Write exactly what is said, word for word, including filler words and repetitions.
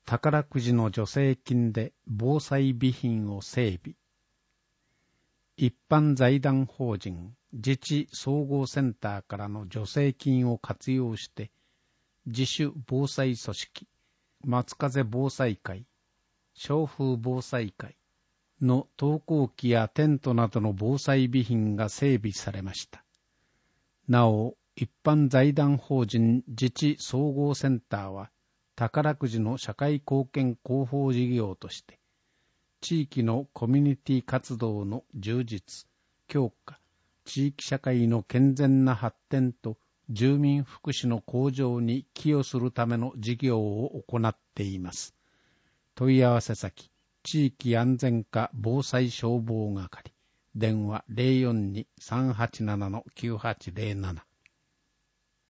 宝くじの助成金で防災備品を整備。一般財団法人自治総合センターからの助成金を活用して、自主防災組織、松風防災会、小風防災会の登校機やテントなどの防災備品が整備されました。なお、一般財団法人自治総合センターは、宝くじの社会貢献広報事業として、地域のコミュニティ活動の充実、強化、地域社会の健全な発展と住民福祉の向上に寄与するための事業を行っています。問い合わせ先、地域安全課防災消防係、電話 ゼロよんに さんはちなな きゅうはちゼロなな。